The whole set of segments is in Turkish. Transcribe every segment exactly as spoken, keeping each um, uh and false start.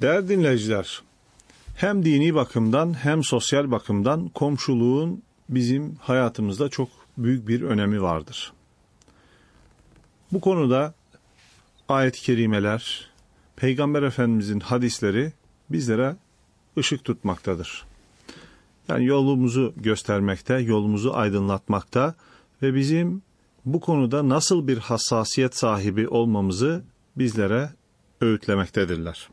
Değerli dinleyiciler, hem dini bakımdan hem sosyal bakımdan komşuluğun bizim hayatımızda çok büyük bir önemi vardır. Bu konuda ayet-i kerimeler, Peygamber Efendimizin hadisleri bizlere ışık tutmaktadır. Yani yolumuzu göstermekte, yolumuzu aydınlatmakta ve bizim bu konuda nasıl bir hassasiyet sahibi olmamızı bizlere öğütlemektedirler.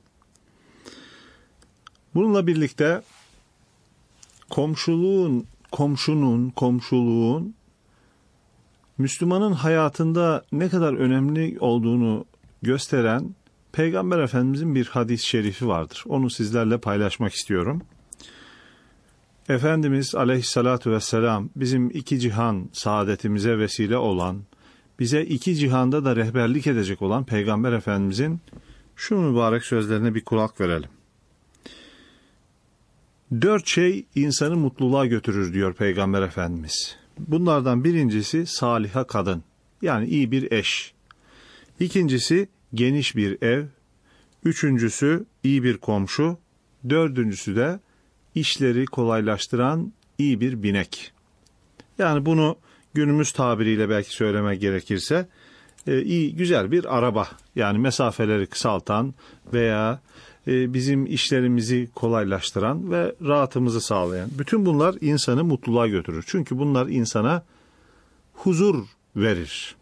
Bununla birlikte komşuluğun, komşunun, komşuluğun Müslümanın hayatında ne kadar önemli olduğunu gösteren Peygamber Efendimizin bir hadis-i şerifi vardır. Onu sizlerle paylaşmak istiyorum. Efendimiz Aleyhissalatu vesselam bizim iki cihan saadetimize vesile olan, bize iki cihanda da rehberlik edecek olan Peygamber Efendimizin şu mübarek sözlerine bir kulak verelim. Dört şey insanı mutluluğa götürür diyor Peygamber Efendimiz. Bunlardan birincisi saliha kadın, yani iyi bir eş. İkincisi geniş bir ev. Üçüncüsü iyi bir komşu. Dördüncüsü de işleri kolaylaştıran iyi bir binek. Yani bunu günümüz tabiriyle belki söylemek gerekirse e, iyi, güzel bir araba. Yani mesafeleri kısaltan veya e, bizim işlerimizi kolaylaştıran ve rahatımızı sağlayan. Bütün bunlar insanı mutluluğa götürür. Çünkü bunlar insana huzur verir.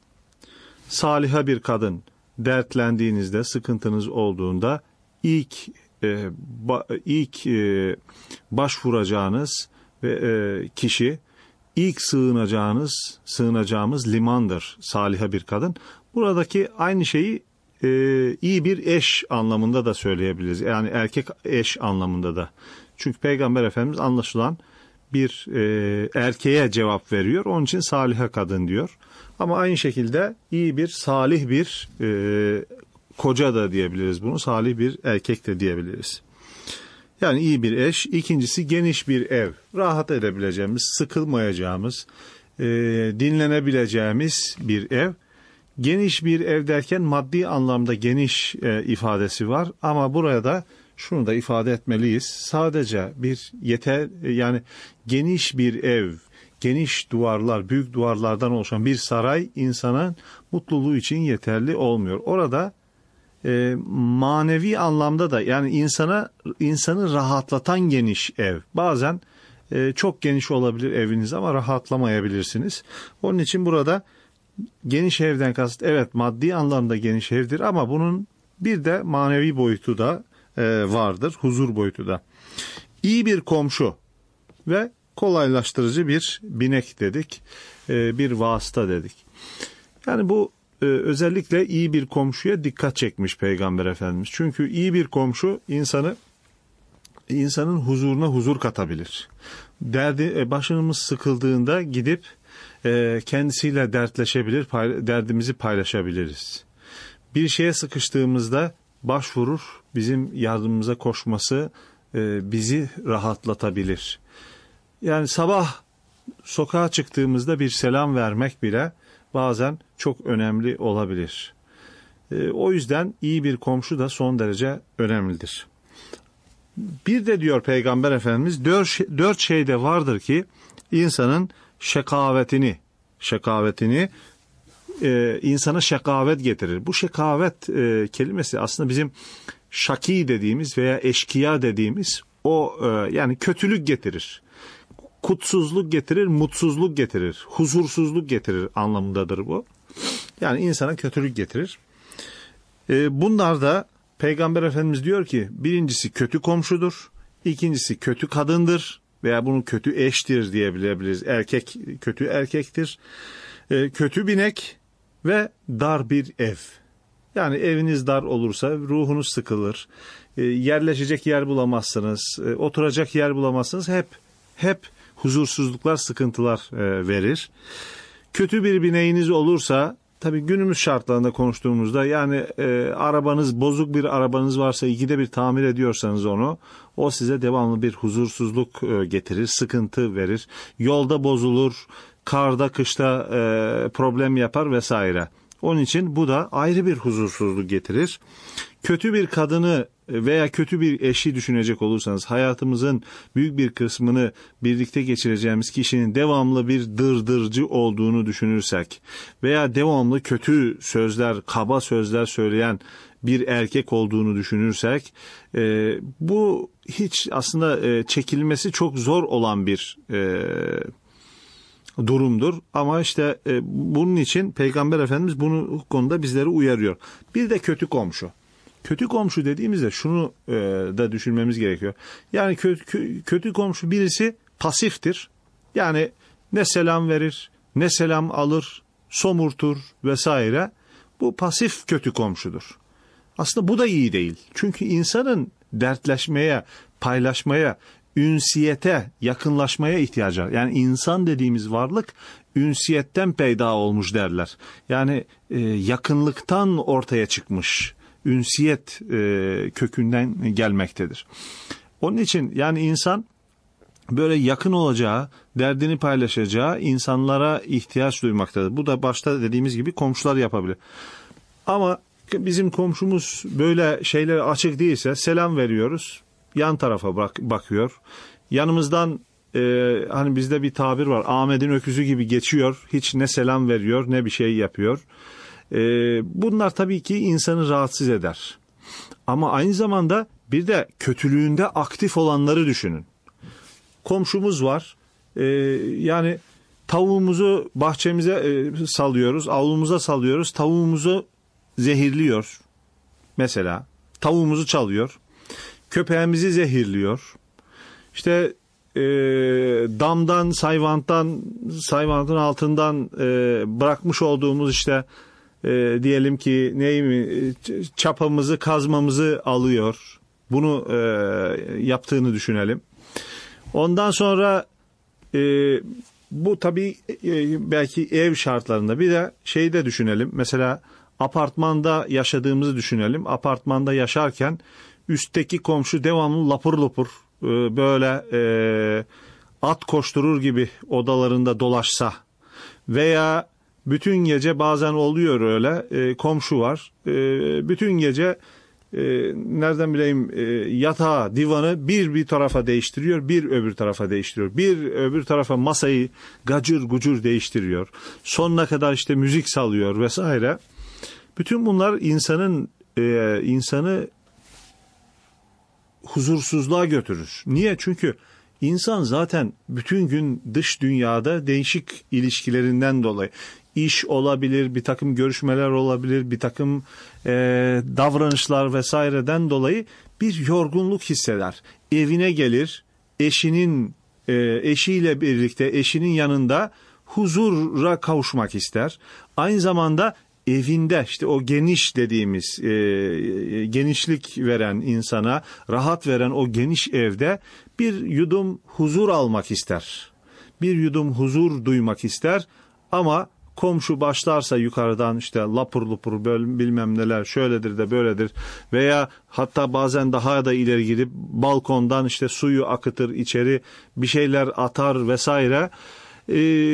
Saliha bir kadın, dertlendiğinizde, sıkıntınız olduğunda ilk e, ba, ilk e, başvuracağınız ve e, kişi, ilk sığınacağınız, sığınacağımız limandır saliha bir kadın. Buradaki aynı şeyi e, iyi bir eş anlamında da söyleyebiliriz. Yani erkek eş anlamında da. Çünkü Peygamber Efendimiz anlaşılan bir e, erkeğe cevap veriyor. Onun için saliha kadın diyor. Ama aynı şekilde iyi bir, salih bir e, koca da diyebiliriz bunu. Salih bir erkek de diyebiliriz. Yani iyi bir eş. İkincisi geniş bir ev. Rahat edebileceğimiz, sıkılmayacağımız, e, dinlenebileceğimiz bir ev. Geniş bir ev derken maddi anlamda geniş e, ifadesi var. Ama burada şunu da ifade etmeliyiz. Sadece bir yeter, yani geniş bir ev, geniş duvarlar, büyük duvarlardan oluşan bir saray insanın mutluluğu için yeterli olmuyor. Orada e, manevi anlamda da, yani insana insanı rahatlatan geniş ev. Bazen e, çok geniş olabilir eviniz ama rahatlamayabilirsiniz. Onun için burada geniş evden kasıt, evet, maddi anlamda geniş evdir ama bunun bir de manevi boyutu da e, vardır, huzur boyutu da. İyi bir komşu ve kolaylaştırıcı bir binek dedik, e, bir vasıta dedik. Yani bu e, özellikle iyi bir komşuya dikkat çekmiş Peygamber Efendimiz. Çünkü iyi bir komşu insanı insanın huzuruna huzur katabilir. Derdi e, başımız sıkıldığında gidip e, kendisiyle dertleşebilir, pay, derdimizi paylaşabiliriz. Bir şeye sıkıştığımızda başvurur, bizim yardımımıza koşması e, bizi rahatlatabilir. Yani sabah sokağa çıktığımızda bir selam vermek bile bazen çok önemli olabilir. E, o yüzden iyi bir komşu da son derece önemlidir. Bir de diyor Peygamber Efendimiz, dört, dört şey de vardır ki insanın şekavetini, şekavetini e, insana şekavet getirir. Bu şekavet e, kelimesi aslında bizim şaki dediğimiz veya eşkıya dediğimiz o e, yani kötülük getirir. Kutsuzluk getirir, mutsuzluk getirir, huzursuzluk getirir anlamındadır bu. Yani insana kötülük getirir. E, bunlar da Peygamber Efendimiz diyor ki, birincisi kötü komşudur, ikincisi kötü kadındır veya bunu kötü eştir diyebiliriz. Erkek kötü erkektir, e, kötü binek ve dar bir ev. Yani eviniz dar olursa ruhunuz sıkılır, e, yerleşecek yer bulamazsınız, e, oturacak yer bulamazsınız. Hep hep huzursuzluklar, sıkıntılar e, verir. Kötü bir bineğiniz olursa, tabii günümüz şartlarında konuştuğumuzda, yani e, arabanız, bozuk bir arabanız varsa, ikide bir tamir ediyorsanız onu, o size devamlı bir huzursuzluk e, getirir, sıkıntı verir. Yolda bozulur, karda, kışta e, problem yapar vesaire. Onun için bu da ayrı bir huzursuzluk getirir. Kötü bir kadını veya kötü bir eşi düşünecek olursanız, hayatımızın büyük bir kısmını birlikte geçireceğimiz kişinin devamlı bir dırdırcı olduğunu düşünürsek veya devamlı kötü sözler, kaba sözler söyleyen bir erkek olduğunu düşünürsek, e, bu hiç aslında e, çekilmesi çok zor olan bir e, durumdur. Ama işte e, bunun için Peygamber Efendimiz bunu konuda bizleri uyarıyor. Bir de kötü komşu. Kötü komşu dediğimizde şunu e, da düşünmemiz gerekiyor. Yani kötü, kötü komşu birisi pasiftir. Yani ne selam verir, ne selam alır, somurtur vesaire. Bu pasif kötü komşudur. Aslında bu da iyi değil. Çünkü insanın dertleşmeye, paylaşmaya, ünsiyete, yakınlaşmaya ihtiyacı var. Yani insan dediğimiz varlık ünsiyetten peyda olmuş derler. Yani e, yakınlıktan ortaya çıkmış. Ünsiyet e, kökünden gelmektedir. Onun için yani insan böyle yakın olacağı, derdini paylaşacağı insanlara ihtiyaç duymaktadır. Bu da başta dediğimiz gibi komşular yapabilir. Ama bizim komşumuz böyle şeylere açık değilse selam veriyoruz. Yan tarafa bak, bakıyor. Yanımızdan e, hani bizde bir tabir var. Ahmet'in öküzü gibi geçiyor. Hiç ne selam veriyor ne bir şey yapıyor. E, bunlar tabii ki insanı rahatsız eder. Ama aynı zamanda bir de kötülüğünde aktif olanları düşünün. Komşumuz var. E, yani tavuğumuzu bahçemize e, salıyoruz. Avlumuza salıyoruz. Tavuğumuzu zehirliyor. Mesela tavuğumuzu çalıyor. Köpeğimizi zehirliyor. İşte e, damdan, sayvanttan, sayvantın altından e, bırakmış olduğumuz işte e, diyelim ki neyi mi çapamızı, kazmamızı alıyor. Bunu e, yaptığını düşünelim. Ondan sonra e, bu tabii e, belki ev şartlarında bir de şeyi de düşünelim. Mesela apartmanda yaşadığımızı düşünelim. Apartmanda yaşarken üstteki komşu devamlı lapur lapur böyle e, at koşturur gibi odalarında dolaşsa veya bütün gece bazen oluyor öyle e, komşu var. E, bütün gece e, nereden bileyim e, yatağı, divanı bir bir tarafa değiştiriyor, bir öbür tarafa değiştiriyor. Bir öbür tarafa masayı gacır gucur değiştiriyor. Sonuna kadar işte müzik salıyor vesaire. Bütün bunlar insanın e, insanı huzursuzluğa götürür. Niye? Çünkü insan zaten bütün gün dış dünyada değişik ilişkilerinden dolayı iş olabilir, bir takım görüşmeler olabilir, bir takım e, davranışlar vesaireden dolayı bir yorgunluk hisseder. Evine gelir, eşinin e, eşiyle birlikte eşinin yanında huzura kavuşmak ister. Aynı zamanda evinde işte o geniş dediğimiz e, genişlik veren insana, rahat veren o geniş evde bir yudum huzur almak ister. Bir yudum huzur duymak ister ama komşu başlarsa yukarıdan işte lapur lupur böyle bilmem neler şöyledir de böyledir veya hatta bazen daha da ileri gidip balkondan işte suyu akıtır içeri bir şeyler atar vesaire. E,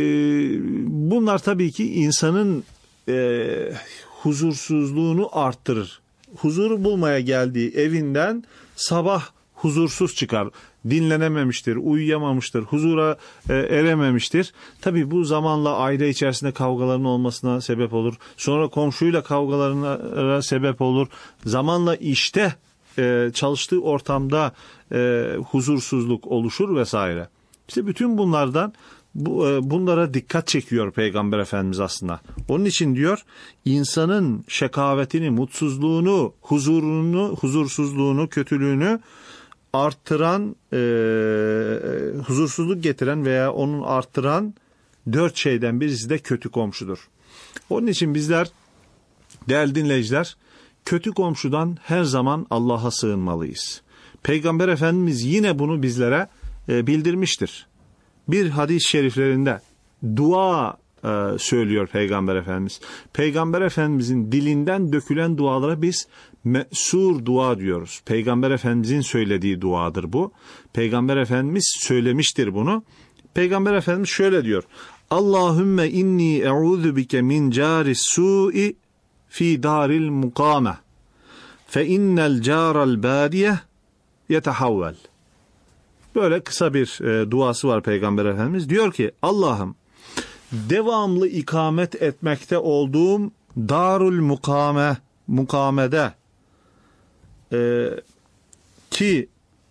bunlar tabii ki insanın e, huzursuzluğunu arttırır. Huzur bulmaya geldiği evinden sabah huzursuz çıkar. Dinlenememiştir, uyuyamamıştır, huzura e, erememiştir. Tabii bu zamanla aile içerisinde kavgaların olmasına sebep olur. Sonra komşuyla kavgalarına sebep olur. Zamanla işte e, çalıştığı ortamda e, huzursuzluk oluşur vesaire. İşte bütün bunlardan bu, e, bunlara dikkat çekiyor Peygamber Efendimiz aslında. Onun için diyor insanın şekavetini, mutsuzluğunu, huzurunu, huzursuzluğunu, kötülüğünü arttıran, e, huzursuzluk getiren veya onun arttıran dört şeyden birisi de kötü komşudur. Onun için bizler değerli dinleyiciler kötü komşudan her zaman Allah'a sığınmalıyız. Peygamber Efendimiz yine bunu bizlere e, bildirmiştir. Bir hadis-i şeriflerinde dua e, söylüyor Peygamber Efendimiz. Peygamber Efendimizin dilinden dökülen dualara biz me'sur dua diyoruz. Peygamber Efendimizin söylediği duadır bu. Peygamber Efendimiz söylemiştir bunu. Peygamber Efendimiz şöyle diyor. Allahümme inni e'udhu bike min caris su'i fi daril mukame fe innel caral badiye yetehavvel. Böyle kısa bir e, duası var Peygamber Efendimiz. Diyor ki Allah'ım devamlı ikamet etmekte olduğum darul mukame, mukamede e, ki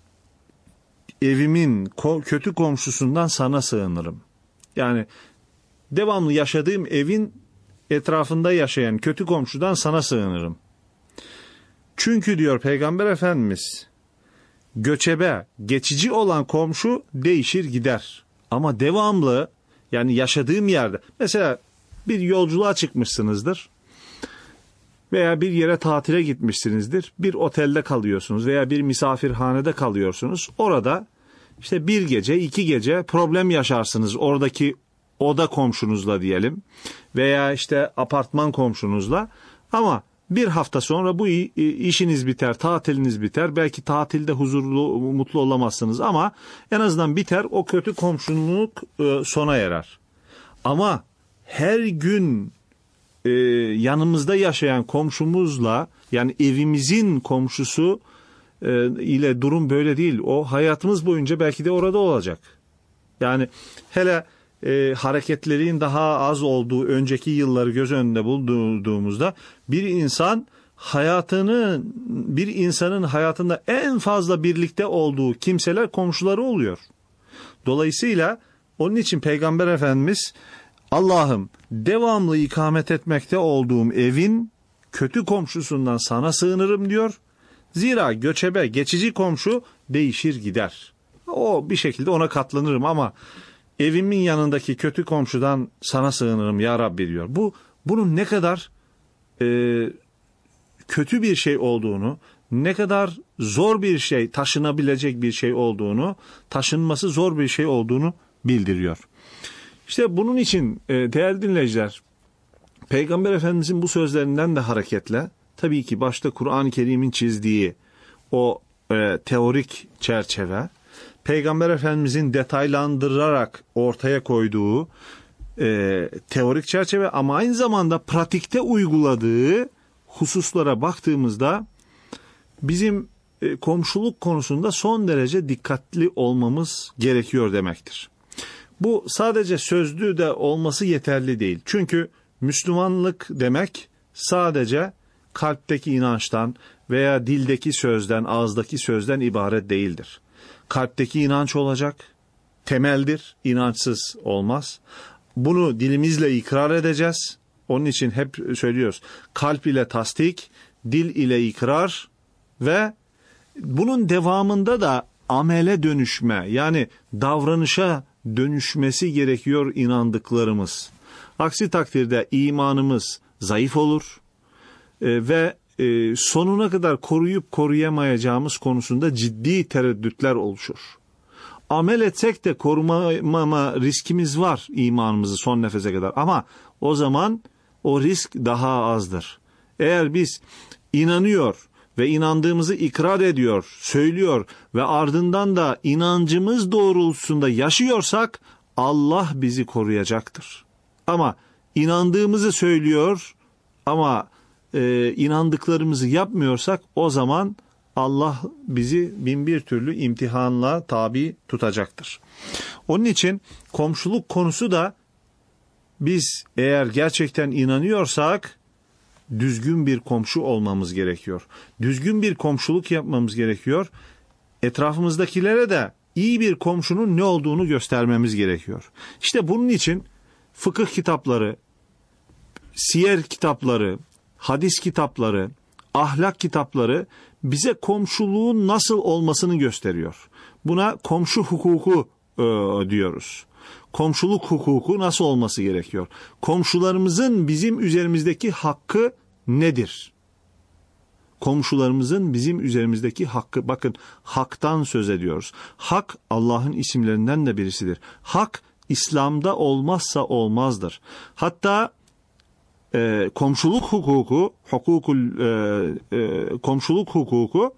evimin ko- kötü komşusundan sana sığınırım. Yani devamlı yaşadığım evin etrafında yaşayan kötü komşudan sana sığınırım. Çünkü diyor Peygamber Efendimiz, göçebe, geçici olan komşu değişir gider. Ama devamlı, yani yaşadığım yerde, mesela bir yolculuğa çıkmışsınızdır veya bir yere tatile gitmişsinizdir, bir otelde kalıyorsunuz veya bir misafirhanede kalıyorsunuz. Orada işte bir gece, iki gece problem yaşarsınız oradaki oda komşunuzla diyelim veya işte apartman komşunuzla, ama bir hafta sonra bu işiniz biter, tatiliniz biter. Belki tatilde huzurlu, mutlu olamazsınız ama en azından biter, o kötü komşuluk sona erer. Ama her gün e, yanımızda yaşayan komşumuzla, yani evimizin komşusu e, ile durum böyle değil. O hayatımız boyunca belki de orada olacak. Yani hele e, hareketlerin daha az olduğu önceki yılları göz önünde bulduğumuzda bir insan hayatını, bir insanın hayatında en fazla birlikte olduğu kimseler komşuları oluyor. Dolayısıyla onun için Peygamber Efendimiz, Allah'ım devamlı ikamet etmekte olduğum evin kötü komşusundan sana sığınırım diyor. Zira göçebe, geçici komşu değişir gider. O bir şekilde ona katlanırım ama evimin yanındaki kötü komşudan sana sığınırım ya Rabbi diyor. Bu bunun ne kadar e, kötü bir şey olduğunu, ne kadar zor bir şey, taşınabilecek bir şey olduğunu, taşınması zor bir şey olduğunu bildiriyor. İşte bunun için e, değerli dinleyiciler, Peygamber Efendimizin bu sözlerinden de hareketle, tabii ki başta Kur'an-ı Kerim'in çizdiği o e, teorik çerçeve, Peygamber Efendimizin detaylandırarak ortaya koyduğu e, teorik çerçeve ama aynı zamanda pratikte uyguladığı hususlara baktığımızda bizim e, komşuluk konusunda son derece dikkatli olmamız gerekiyor demektir. Bu sadece sözlü de olması yeterli değil. Çünkü Müslümanlık demek sadece kalpteki inançtan veya dildeki sözden, ağızdaki sözden ibaret değildir. Kalpteki inanç olacak, temeldir, inançsız olmaz. Bunu dilimizle ikrar edeceğiz. Onun için hep söylüyoruz, kalp ile tasdik, dil ile ikrar ve bunun devamında da amele dönüşme, yani davranışa dönüşmesi gerekiyor inandıklarımız. Aksi takdirde imanımız zayıf olur e, ve e, sonuna kadar koruyup koruyamayacağımız konusunda ciddi tereddütler oluşur. Amel etsek de korumama riskimiz var imanımızı son nefese kadar, ama o zaman o risk daha azdır. Eğer biz inanıyor ve inandığımızı ikrar ediyor, söylüyor ve ardından da inancımız doğrultusunda yaşıyorsak Allah bizi koruyacaktır. Ama inandığımızı söylüyor ama e, inandıklarımızı yapmıyorsak o zaman Allah bizi bin bir türlü imtihanla tabi tutacaktır. Onun için komşuluk konusu da biz eğer gerçekten inanıyorsak düzgün bir komşu olmamız gerekiyor. Düzgün bir komşuluk yapmamız gerekiyor. Etrafımızdakilere de iyi bir komşunun ne olduğunu göstermemiz gerekiyor. İşte bunun için fıkıh kitapları, siyer kitapları, hadis kitapları, ahlak kitapları bize komşuluğun nasıl olmasını gösteriyor. Buna komşu hukuku e, diyoruz. Komşuluk hukuku nasıl olması gerekiyor? Komşularımızın bizim üzerimizdeki hakkı nedir? Komşularımızın bizim üzerimizdeki hakkı, bakın haktan söz ediyoruz. Hak Allah'ın isimlerinden de birisidir. Hak İslam'da olmazsa olmazdır. Hatta e, komşuluk hukuku, hukukul e, e, komşuluk hukuku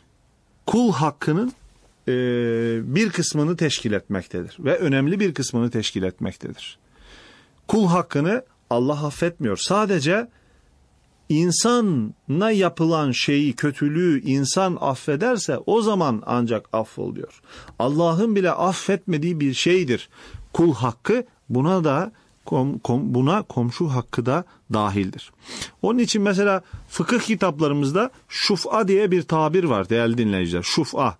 kul hakkının e, bir kısmını teşkil etmektedir ve önemli bir kısmını teşkil etmektedir. Kul hakkını Allah affetmiyor. Sadece insana yapılan şeyi, kötülüğü insan affederse o zaman ancak affoluyor. Allah'ın bile affetmediği bir şeydir kul hakkı, buna da kom, kom, buna komşu hakkı da dahildir. Onun için mesela fıkıh kitaplarımızda şuf'a diye bir tabir var değerli dinleyiciler. Şuf'a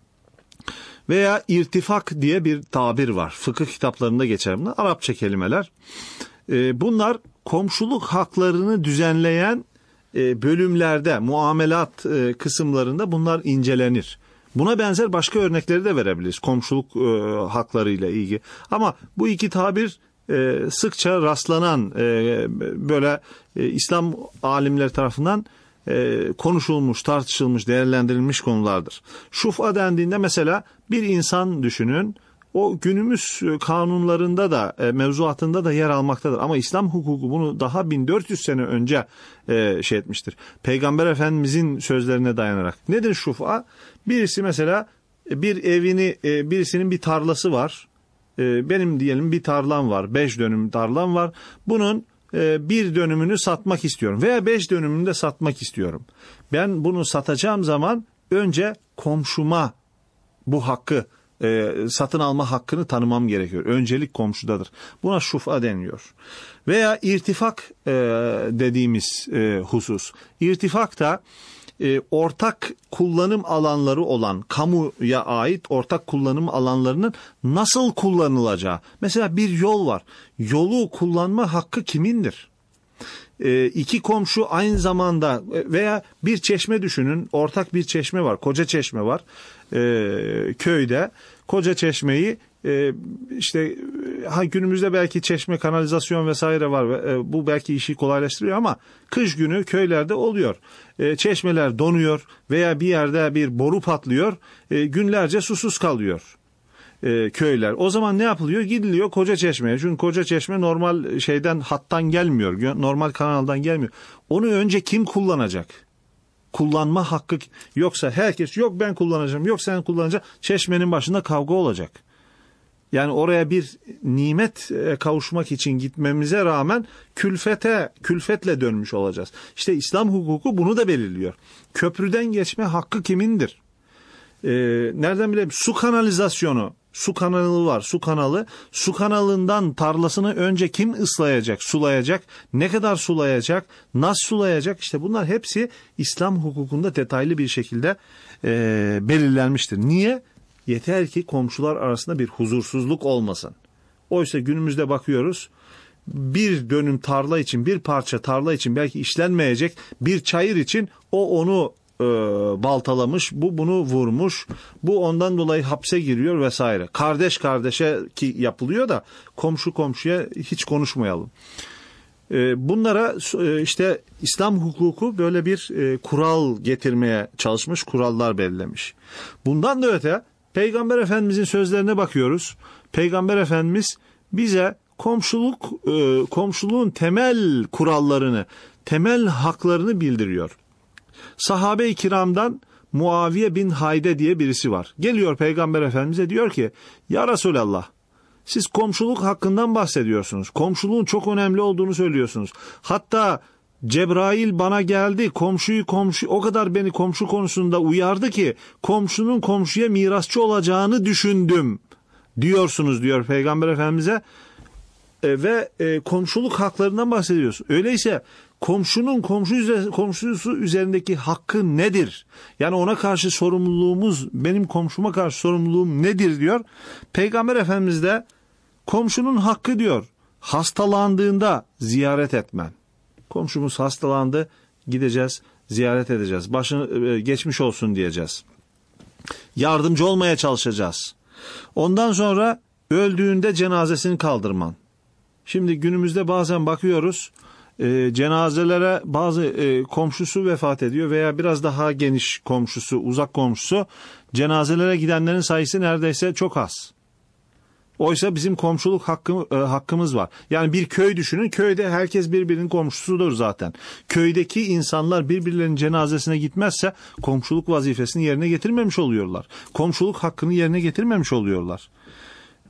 veya irtifak diye bir tabir var. Fıkıh kitaplarında geçer bunlar. Arapça kelimeler. Bunlar komşuluk haklarını düzenleyen bölümlerde, muamelat kısımlarında bunlar incelenir. Buna benzer başka örnekleri de verebiliriz komşuluk haklarıyla ilgili. Ama bu iki tabir sıkça rastlanan böyle İslam alimleri tarafından konuşulmuş, tartışılmış, değerlendirilmiş konulardır. Şuf'a dendiğinde mesela bir insan düşünün, o günümüz kanunlarında da mevzuatında da yer almaktadır. Ama İslam hukuku bunu daha bin dört yüz sene önce e, şey etmiştir. Peygamber Efendimizin sözlerine dayanarak. Nedir şuf'a? Birisi mesela bir evini, e, birisinin bir tarlası var. E, benim diyelim bir tarlam var. Beş dönüm tarlam var. Bunun e, bir dönümünü satmak istiyorum. Veya beş dönümünü de satmak istiyorum. Ben bunu satacağım zaman önce komşuma bu hakkı, E, satın alma hakkını tanımam gerekiyor. Öncelik komşudadır. Buna şuf'a deniyor. Veya irtifak e, dediğimiz e, husus. İrtifak da e, ortak kullanım alanları olan, kamuya ait ortak kullanım alanlarının nasıl kullanılacağı. Mesela bir yol var. Yolu kullanma hakkı kimindir? E, iki komşu aynı zamanda veya bir çeşme düşünün. Ortak bir çeşme var. Koca çeşme var. E, köyde. Koca çeşmeyi e, işte ha, günümüzde belki çeşme, kanalizasyon vesaire var. E, bu belki işi kolaylaştırıyor ama kış günü köylerde oluyor. E, çeşmeler donuyor veya bir yerde bir boru patlıyor. E, günlerce susuz kalıyor e, köyler. O zaman ne yapılıyor? Gidiliyor koca çeşmeye. Çünkü koca çeşme normal şeyden, hattan gelmiyor. Normal kanaldan gelmiyor. Onu önce kim kullanacak? Kullanma hakkı, yoksa herkes yok ben kullanacağım, yok sen kullanacaksın, çeşmenin başında kavga olacak. Yani oraya bir nimet kavuşmak için gitmemize rağmen külfete, külfetle dönmüş olacağız. İşte İslam hukuku bunu da belirliyor. Köprüden geçme hakkı kimindir? Ee, nereden bileyim? Su kanalizasyonu, su kanalı var, su kanalı. Su kanalından tarlasını önce kim ıslayacak, sulayacak, ne kadar sulayacak, nasıl sulayacak? İşte bunlar hepsi İslam hukukunda detaylı bir şekilde e, belirlenmiştir. Niye? Yeter ki komşular arasında bir huzursuzluk olmasın. Oysa günümüzde bakıyoruz, bir dönüm tarla için, bir parça tarla için belki işlenmeyecek bir çayır için o onu e, baltalamış, bu bunu vurmuş, bu ondan dolayı hapse giriyor vesaire. Kardeş kardeşe ki yapılıyor da komşu komşuya hiç konuşmayalım. E, bunlara e, işte İslam hukuku böyle bir e, kural getirmeye çalışmış, kurallar belirlemiş. Bundan da öte Peygamber Efendimizin sözlerine bakıyoruz. Peygamber Efendimiz bize komşuluk, e, komşuluğun temel kurallarını, temel haklarını bildiriyor. Sahabe-i kiramdan Muaviye bin Hayde diye birisi var. Geliyor Peygamber Efendimiz'e diyor ki, ya Resulallah, siz komşuluk hakkından bahsediyorsunuz. Komşuluğun çok önemli olduğunu söylüyorsunuz. Hatta Cebrail bana geldi, komşuyu komşu o kadar beni komşu konusunda uyardı ki komşunun komşuya mirasçı olacağını düşündüm diyorsunuz diyor Peygamber Efendimiz'e e, ve e, komşuluk haklarından bahsediyoruz. Öyleyse komşunun komşu üzeri, komşusu üzerindeki hakkı nedir? Yani ona karşı sorumluluğumuz, benim komşuma karşı sorumluluğum nedir diyor. Peygamber Efendimiz de komşunun hakkı diyor, hastalandığında ziyaret etmen. Komşumuz hastalandı, gideceğiz, ziyaret edeceğiz. Başını geçmiş olsun diyeceğiz. Yardımcı olmaya çalışacağız. Ondan sonra öldüğünde cenazesini kaldırman. Şimdi günümüzde bazen bakıyoruz, e, cenazelere bazı e, komşusu vefat ediyor veya biraz daha geniş komşusu, uzak komşusu, cenazelere gidenlerin sayısı neredeyse çok az. Oysa bizim komşuluk hakkı, e, hakkımız var. Yani bir köy düşünün, köyde herkes birbirinin komşusudur zaten. Köydeki insanlar birbirlerinin cenazesine gitmezse komşuluk vazifesini yerine getirmemiş oluyorlar. Komşuluk hakkını yerine getirmemiş oluyorlar.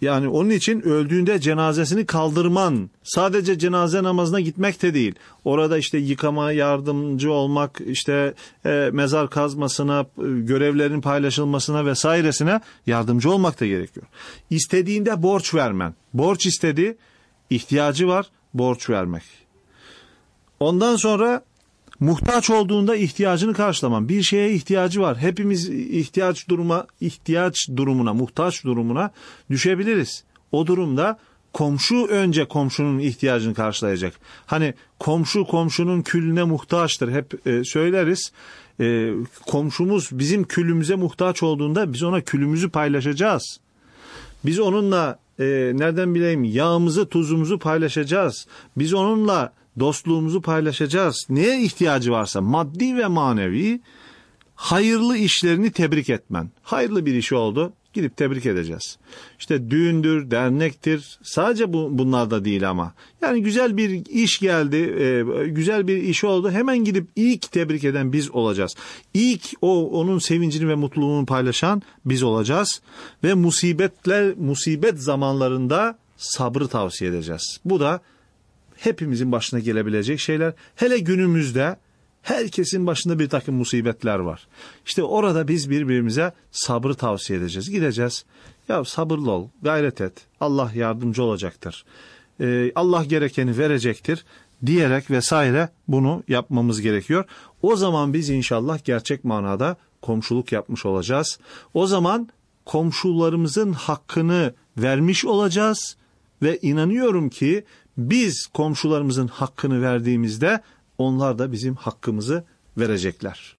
Yani onun için öldüğünde cenazesini kaldırman, sadece cenaze namazına gitmek de değil. Orada işte yıkama, yardımcı olmak, işte e, mezar kazmasına, e, görevlerin paylaşılmasına vesairesine yardımcı olmak da gerekiyor. İstediğinde borç vermen. Borç istedi, ihtiyacı var, borç vermek. Ondan sonra muhtaç olduğunda ihtiyacını karşılaman. Bir şeye ihtiyacı var. Hepimiz ihtiyaç duruma, ihtiyaç durumuna, muhtaç durumuna düşebiliriz. O durumda komşu önce komşunun ihtiyacını karşılayacak. Hani komşu komşunun külüne muhtaçtır. Hep e, söyleriz. E, komşumuz bizim külümüze muhtaç olduğunda biz ona külümüzü paylaşacağız. Biz onunla e, nereden bileyim yağımızı, tuzumuzu paylaşacağız. Biz onunla dostluğumuzu paylaşacağız. Neye ihtiyacı varsa maddi ve manevi hayırlı işlerini tebrik etmen. Hayırlı bir işi oldu, gidip tebrik edeceğiz. İşte düğündür, dernektir, sadece bu, bunlar da değil ama. Yani güzel bir iş geldi, e, güzel bir iş oldu, hemen gidip ilk tebrik eden biz olacağız. İlk o onun sevincini ve mutluluğunu paylaşan biz olacağız. Ve musibetler, musibet zamanlarında sabrı tavsiye edeceğiz. Bu da hepimizin başına gelebilecek şeyler. Hele günümüzde herkesin başında bir takım musibetler var. İşte orada biz birbirimize sabrı tavsiye edeceğiz. Gideceğiz. Ya sabırlı ol, gayret et. Allah yardımcı olacaktır. Ee, Allah gerekeni verecektir diyerek vesaire bunu yapmamız gerekiyor. O zaman biz inşallah gerçek manada komşuluk yapmış olacağız. O zaman komşularımızın hakkını vermiş olacağız ve inanıyorum ki biz komşularımızın hakkını verdiğimizde onlar da bizim hakkımızı verecekler.